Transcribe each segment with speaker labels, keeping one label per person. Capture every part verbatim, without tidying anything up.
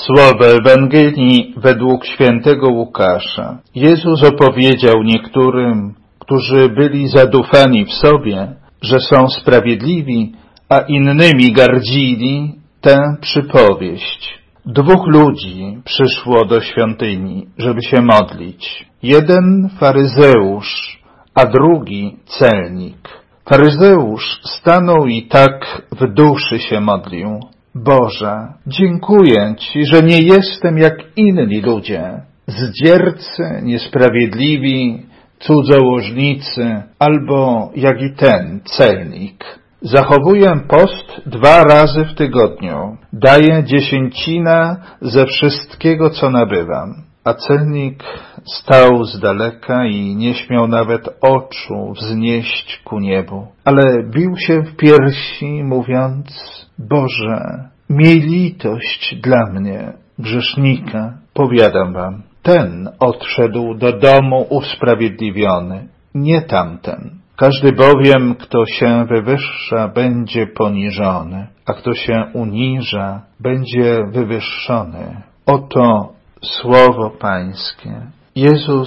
Speaker 1: Słowo Ewangelii według świętego Łukasza. Jezus opowiedział niektórym, którzy byli zadufani w sobie, że są sprawiedliwi, a innymi gardzili, tę przypowieść. Dwóch ludzi przyszło do świątyni, żeby się modlić. Jeden faryzeusz, a drugi celnik. Faryzeusz stanął i tak w duszy się modlił. Boże, dziękuję Ci, że nie jestem jak inni ludzie, zdziercy, niesprawiedliwi, cudzołożnicy, albo jak i ten celnik. Zachowuję post dwa razy w tygodniu, daję dziesięcinę ze wszystkiego, co nabywam. A celnik stał z daleka i nie śmiał nawet oczu wznieść ku niebu, ale bił się w piersi, mówiąc: Boże, miej litość dla mnie, grzesznika. Powiadam wam, ten odszedł do domu usprawiedliwiony, nie tamten. Każdy bowiem, kto się wywyższa, będzie poniżony, a kto się uniża, będzie wywyższony. Oto Słowo Pańskie. Jezus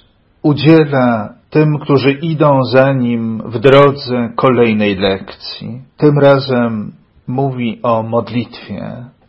Speaker 1: udziela tym, którzy idą za Nim w drodze, kolejnej lekcji. Tym razem mówi o modlitwie.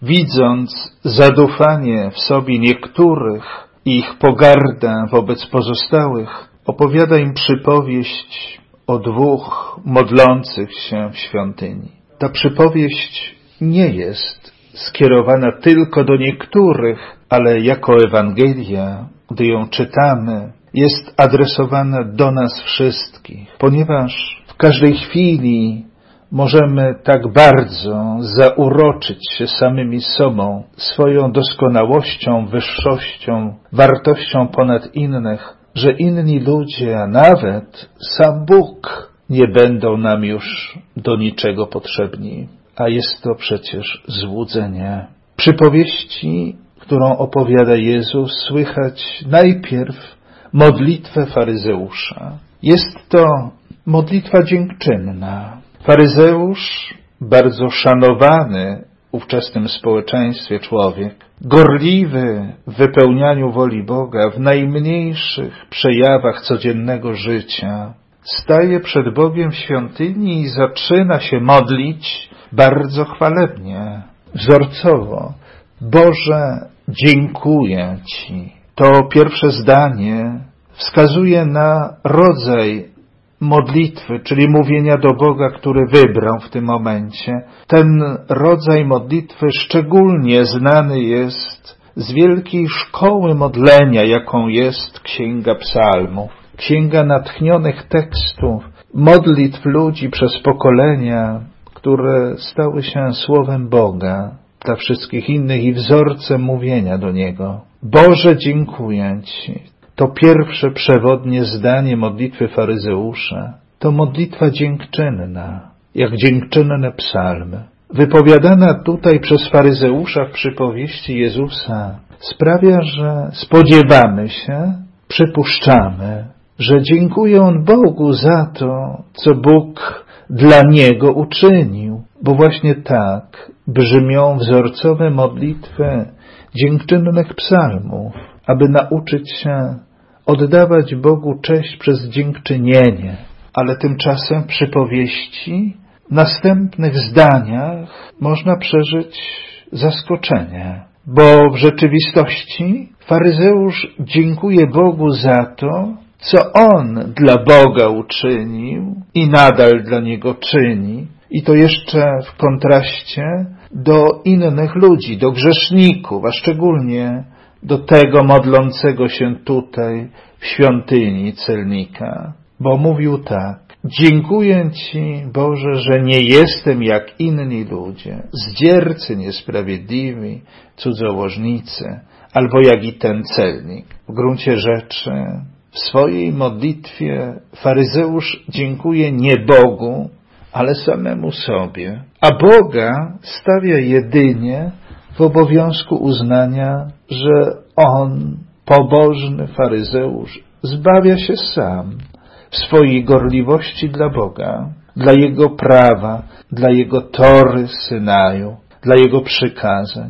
Speaker 1: Widząc zadufanie w sobie niektórych i ich pogardę wobec pozostałych, opowiada im przypowieść o dwóch modlących się w świątyni. Ta przypowieść nie jest skierowana tylko do niektórych, ale jako Ewangelia, gdy ją czytamy, jest adresowana do nas wszystkich, ponieważ w każdej chwili możemy tak bardzo zauroczyć się samymi sobą, swoją doskonałością, wyższością, wartością ponad innych, że inni ludzie, a nawet sam Bóg nie będą nam już do niczego potrzebni. A jest to przecież złudzenie. Przypowieści, którą opowiada Jezus, słychać najpierw modlitwę faryzeusza. Jest to modlitwa dziękczynna. Faryzeusz, bardzo szanowany w ówczesnym społeczeństwie człowiek, gorliwy w wypełnianiu woli Boga, w najmniejszych przejawach codziennego życia, staje przed Bogiem w świątyni i zaczyna się modlić bardzo chwalebnie, wzorcowo. Boże, dziękuję Ci. To pierwsze zdanie wskazuje na rodzaj modlitwy, czyli mówienia do Boga, który wybrał w tym momencie. Ten rodzaj modlitwy szczególnie znany jest z wielkiej szkoły modlenia, jaką jest Księga Psalmów. Księga natchnionych tekstów, modlitw ludzi przez pokolenia, które stały się słowem Boga dla wszystkich innych i wzorcem mówienia do Niego. Boże, dziękuję Ci. To pierwsze przewodnie zdanie modlitwy faryzeusza. To modlitwa dziękczynna, jak dziękczynne psalmy. Wypowiadana tutaj przez faryzeusza w przypowieści Jezusa sprawia, że spodziewamy się, przypuszczamy, że dziękuje on Bogu za to, co Bóg dla niego uczynił, bo właśnie tak brzmią wzorcowe modlitwy dziękczynnych psalmów, aby nauczyć się oddawać Bogu cześć przez dziękczynienie. Ale tymczasem w przypowieści, w następnych zdaniach można przeżyć zaskoczenie, bo w rzeczywistości faryzeusz dziękuje Bogu za to, co on dla Boga uczynił i nadal dla Niego czyni, i to jeszcze w kontraście do innych ludzi, do grzeszników, a szczególnie do tego modlącego się tutaj w świątyni celnika. Bo mówił tak: dziękuję Ci, Boże, że nie jestem jak inni ludzie, zdziercy, niesprawiedliwi, cudzołożnicy, albo jak i ten celnik. W gruncie rzeczy w swojej modlitwie faryzeusz dziękuje nie Bogu, ale samemu sobie, a Boga stawia jedynie w obowiązku uznania, że on, pobożny faryzeusz, zbawia się sam w swojej gorliwości dla Boga, dla Jego prawa, dla Jego Tory Synaju, dla Jego przykazań.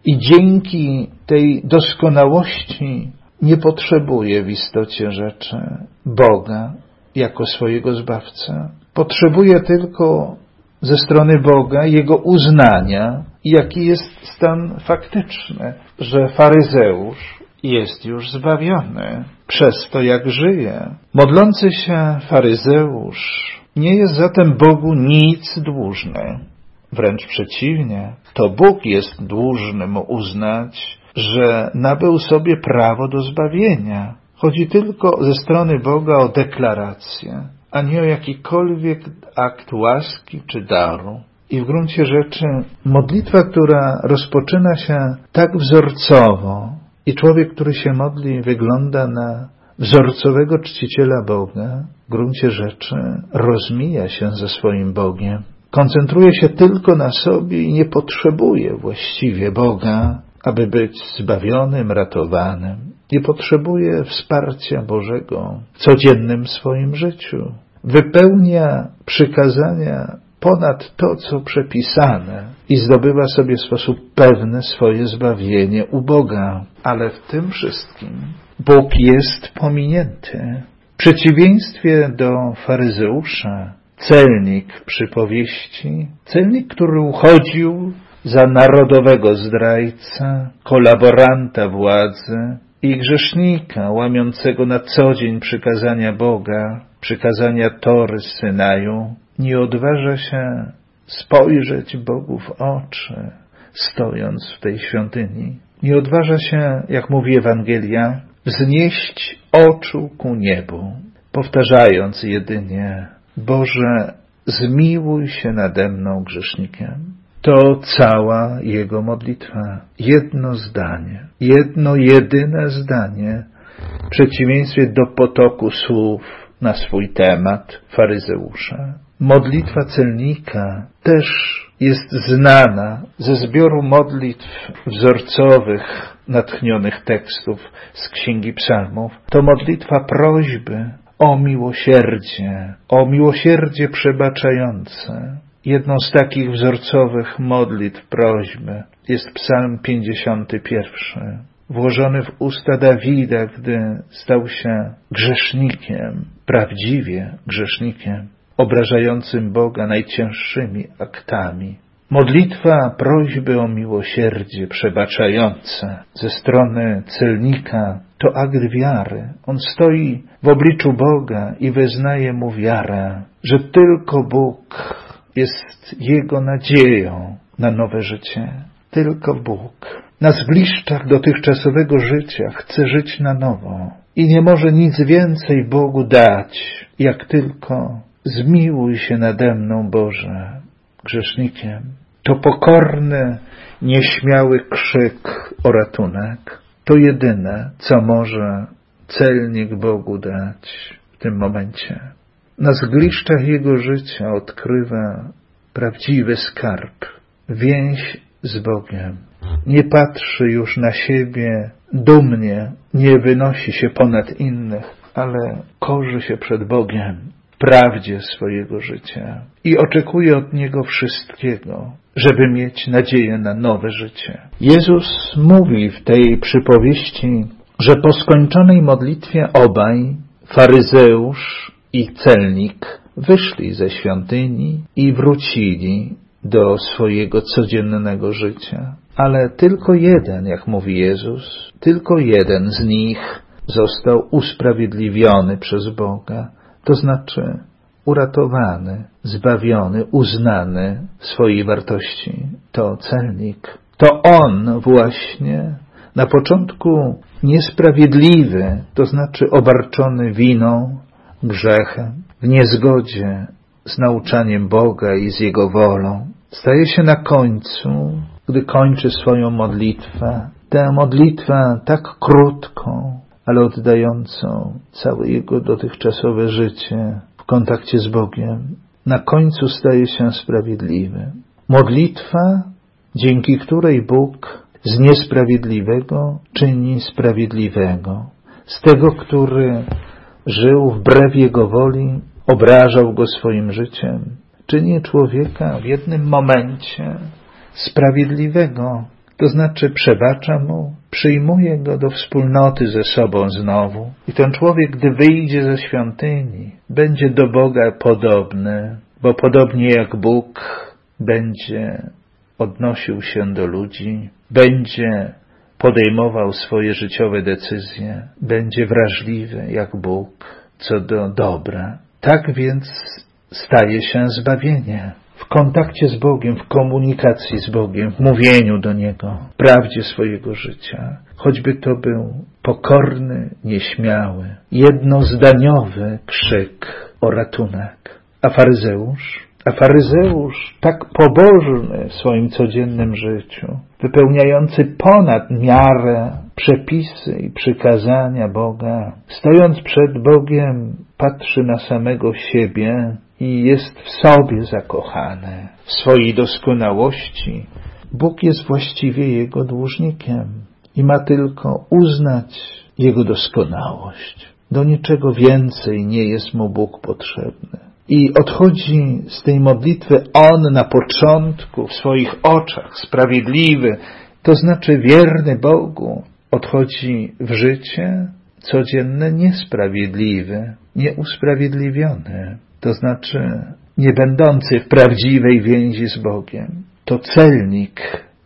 Speaker 1: i dzięki tej doskonałości nie potrzebuje w istocie rzeczy Boga jako swojego Zbawcę. Potrzebuje tylko ze strony Boga Jego uznania, jaki jest stan faktyczny, że faryzeusz jest już zbawiony przez to, jak żyje. Modlący się faryzeusz nie jest zatem Bogu nic dłużny. Wręcz przeciwnie, to Bóg jest dłużny mu uznać, że nabył sobie prawo do zbawienia. Chodzi tylko ze strony Boga o deklarację, a nie o jakikolwiek akt łaski czy daru. I w gruncie rzeczy modlitwa, która rozpoczyna się tak wzorcowo i człowiek, który się modli, wygląda na wzorcowego czciciela Boga, w gruncie rzeczy rozmija się ze swoim Bogiem. Koncentruje się tylko na sobie i nie potrzebuje właściwie Boga, aby być zbawionym, ratowanym. Nie potrzebuje wsparcia Bożego w codziennym swoim życiu. Wypełnia przykazania ponad to, co przepisane i zdobywa sobie w sposób pewny swoje zbawienie u Boga. Ale w tym wszystkim Bóg jest pominięty. W przeciwieństwie do faryzeusza, celnik w przypowieści, celnik, który uchodził za narodowego zdrajcę, kolaboranta władzy i grzesznika łamiącego na co dzień przykazania Boga, przykazania Tory z Synaju, nie odważa się spojrzeć Bogu w oczy, stojąc w tej świątyni. Nie odważa się, jak mówi Ewangelia, wznieść oczu ku niebu, powtarzając jedynie: Boże, zmiłuj się nade mną grzesznikiem. To cała jego modlitwa. Jedno zdanie, jedno jedyne zdanie, w przeciwieństwie do potoku słów na swój temat faryzeusza. Modlitwa celnika też jest znana ze zbioru modlitw wzorcowych, natchnionych tekstów z Księgi Psalmów. To modlitwa prośby o miłosierdzie, o miłosierdzie przebaczające. Jedną z takich wzorcowych modlitw prośby jest Psalm pięćdziesiąty pierwszy, włożony w usta Dawida, gdy stał się grzesznikiem, prawdziwie grzesznikiem, obrażającym Boga najcięższymi aktami. Modlitwa prośby o miłosierdzie przebaczające ze strony celnika to akt wiary. On stoi w obliczu Boga i wyznaje mu wiarę, że tylko Bóg jest jego nadzieją na nowe życie. Tylko Bóg. Na zgliszczach dotychczasowego życia chce żyć na nowo i nie może nic więcej Bogu dać, jak tylko zmiłuj się nade mną, Boże, grzesznikiem. To pokorny, nieśmiały krzyk o ratunek. To jedyne, co może celnik Bogu dać w tym momencie. Na zgliszczach jego życia odkrywa prawdziwy skarb, więź z Bogiem. Nie patrzy już na siebie dumnie, nie wynosi się ponad innych, ale korzy się przed Bogiem, prawdzie swojego życia i oczekuje od Niego wszystkiego, żeby mieć nadzieję na nowe życie. Jezus mówi w tej przypowieści, że po skończonej modlitwie obaj, faryzeusz i celnik, wyszli ze świątyni i wrócili do swojego codziennego życia. Ale tylko jeden, jak mówi Jezus, tylko jeden z nich został usprawiedliwiony przez Boga, to znaczy uratowany, zbawiony, uznany w swojej wartości. To celnik. To on właśnie na początku niesprawiedliwy, to znaczy obarczony winą, grzechem, w niezgodzie z nauczaniem Boga i z Jego wolą, staje się na końcu, gdy kończy swoją modlitwę, tę modlitwę tak krótką, ale oddającą całe jego dotychczasowe życie w kontakcie z Bogiem, na końcu staje się sprawiedliwy. Modlitwa, dzięki której Bóg z niesprawiedliwego czyni sprawiedliwego. Z tego, który żył wbrew Jego woli, obrażał Go swoim życiem, czyni człowieka w jednym momencie sprawiedliwego. To znaczy przebacza mu, przyjmuje go do wspólnoty ze sobą znowu. I ten człowiek, gdy wyjdzie ze świątyni, będzie do Boga podobny, bo podobnie jak Bóg będzie odnosił się do ludzi, będzie podejmował swoje życiowe decyzje, będzie wrażliwy jak Bóg co do dobra. Tak więc staje się zbawienie. W kontakcie z Bogiem, w komunikacji z Bogiem, w mówieniu do Niego, w prawdzie swojego życia. Choćby to był pokorny, nieśmiały, jednozdaniowy krzyk o ratunek. A faryzeusz? A faryzeusz, tak pobożny w swoim codziennym życiu, wypełniający ponad miarę przepisy i przykazania Boga, stojąc przed Bogiem, patrzy na samego siebie i jest w sobie zakochany, w swojej doskonałości. Bóg jest właściwie jego dłużnikiem i ma tylko uznać jego doskonałość. Do niczego więcej nie jest mu Bóg potrzebny. I odchodzi z tej modlitwy on na początku w swoich oczach sprawiedliwy, to znaczy wierny Bogu. Odchodzi w życie codzienne niesprawiedliwy, nieusprawiedliwiony, to znaczy nie będący w prawdziwej więzi z Bogiem. To celnik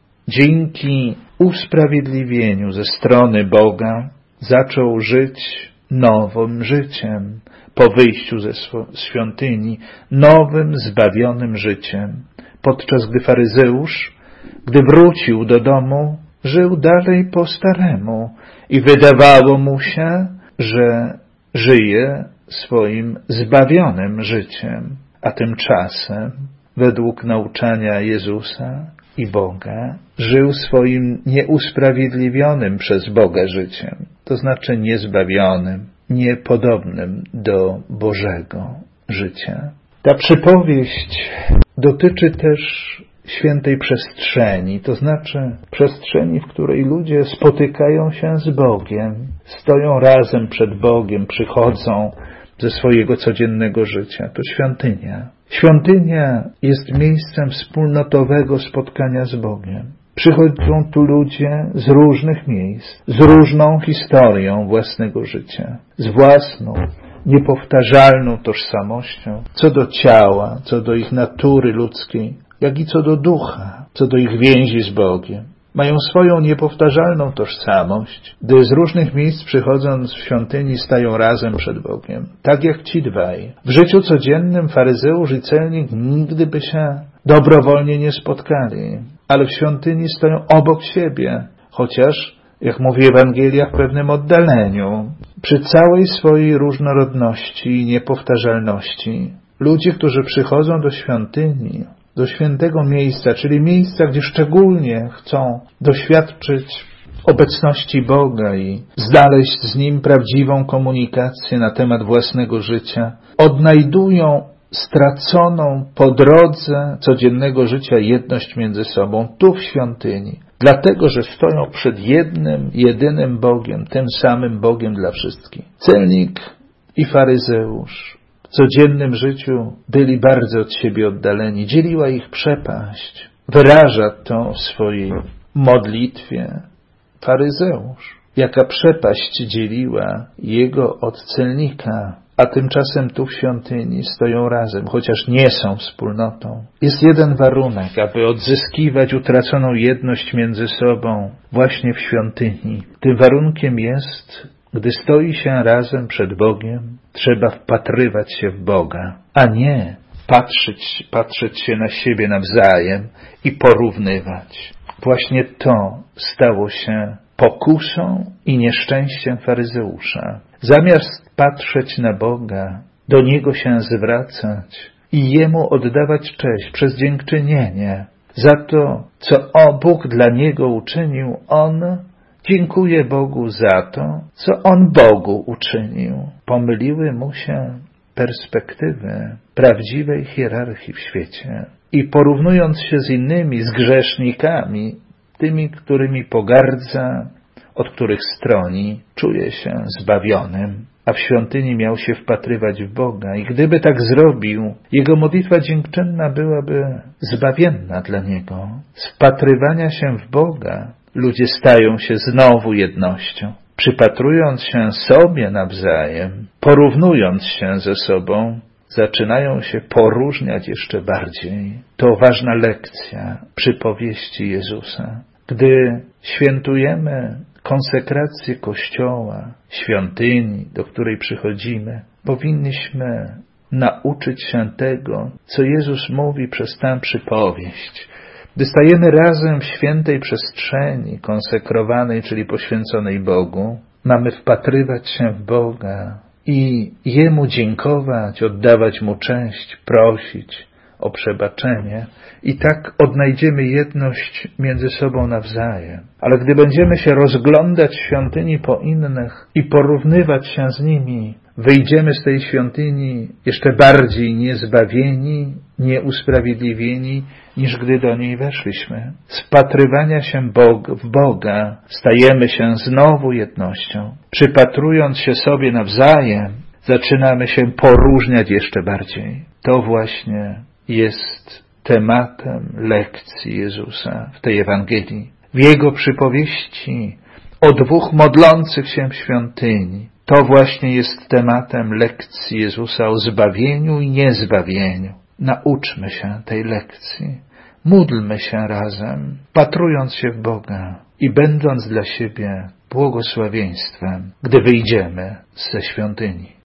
Speaker 1: dzięki usprawiedliwieniu ze strony Boga zaczął żyć nowym życiem. Po wyjściu ze świątyni, nowym, zbawionym życiem, podczas gdy faryzeusz, gdy wrócił do domu, żył dalej po staremu i wydawało mu się, że żyje swoim zbawionym życiem, a tymczasem, według nauczania Jezusa i Boga, żył swoim nieusprawiedliwionym przez Boga życiem, to znaczy niezbawionym, niepodobnym do Bożego życia. Ta przypowieść dotyczy też świętej przestrzeni, to znaczy przestrzeni, w której ludzie spotykają się z Bogiem, stoją razem przed Bogiem, przychodzą ze swojego codziennego życia. To świątynia. Świątynia jest miejscem wspólnotowego spotkania z Bogiem. Przychodzą tu ludzie z różnych miejsc, z różną historią własnego życia, z własną, niepowtarzalną tożsamością, co do ciała, co do ich natury ludzkiej, jak i co do ducha, co do ich więzi z Bogiem. Mają swoją niepowtarzalną tożsamość, gdy z różnych miejsc przychodząc w świątyni stają razem przed Bogiem, tak jak ci dwaj. W życiu codziennym faryzeusz i celnik nigdy by się dobrowolnie nie spotkali, ale w świątyni stoją obok siebie, chociaż, jak mówi Ewangelia, w pewnym oddaleniu. Przy całej swojej różnorodności i niepowtarzalności ludzie, którzy przychodzą do świątyni, do świętego miejsca, czyli miejsca, gdzie szczególnie chcą doświadczyć obecności Boga i znaleźć z Nim prawdziwą komunikację na temat własnego życia, odnajdują straconą po drodze codziennego życia jedność między sobą, tu w świątyni. Dlatego, że stoją przed jednym, jedynym Bogiem, tym samym Bogiem dla wszystkich. Celnik i faryzeusz w codziennym życiu byli bardzo od siebie oddaleni. Dzieliła ich przepaść. Wyraża to w swojej modlitwie faryzeusz. Jaka przepaść dzieliła jego od celnika. A tymczasem tu w świątyni stoją razem, chociaż nie są wspólnotą. Jest jeden warunek, aby odzyskiwać utraconą jedność między sobą właśnie w świątyni. Tym warunkiem jest, gdy stoi się razem przed Bogiem, trzeba wpatrywać się w Boga, a nie patrzeć, patrzeć się na siebie nawzajem i porównywać. Właśnie to stało się pokusą i nieszczęściem faryzeusza. Zamiast patrzeć na Boga, do Niego się zwracać i Jemu oddawać cześć przez dziękczynienie za to, co o Bóg dla Niego uczynił, on dziękuje Bogu za to, co On Bogu uczynił. Pomyliły mu się perspektywy prawdziwej hierarchii w świecie i porównując się z innymi, z grzesznikami, tymi, którymi pogardza, od których stroni, czuje się zbawionym, a w świątyni miał się wpatrywać w Boga. I gdyby tak zrobił, jego modlitwa dziękczynna byłaby zbawienna dla niego. Z wpatrywania się w Boga ludzie stają się znowu jednością. Przypatrując się sobie nawzajem, porównując się ze sobą, zaczynają się poróżniać jeszcze bardziej. To ważna lekcja przypowieści Jezusa. Gdy świętujemy konsekrację Kościoła, świątyni, do której przychodzimy, powinniśmy nauczyć się tego, co Jezus mówi przez tę przypowieść. Gdy stajemy razem w świętej przestrzeni, konsekrowanej, czyli poświęconej Bogu, mamy wpatrywać się w Boga i Jemu dziękować, oddawać Mu cześć, prosić o przebaczenie i tak odnajdziemy jedność między sobą nawzajem. Ale gdy będziemy się rozglądać w świątyni po innych i porównywać się z nimi, wyjdziemy z tej świątyni jeszcze bardziej niezbawieni, nieusprawiedliwieni, niż gdy do niej weszliśmy. Z wpatrywania się Bog, w Boga stajemy się znowu jednością. Przypatrując się sobie nawzajem, zaczynamy się poróżniać jeszcze bardziej. To właśnie jest tematem lekcji Jezusa w tej Ewangelii. W Jego przypowieści o dwóch modlących się w świątyni. To właśnie jest tematem lekcji Jezusa o zbawieniu i niezbawieniu. Nauczmy się tej lekcji. Módlmy się razem, patrując się w Boga i będąc dla siebie błogosławieństwem, gdy wyjdziemy ze świątyni.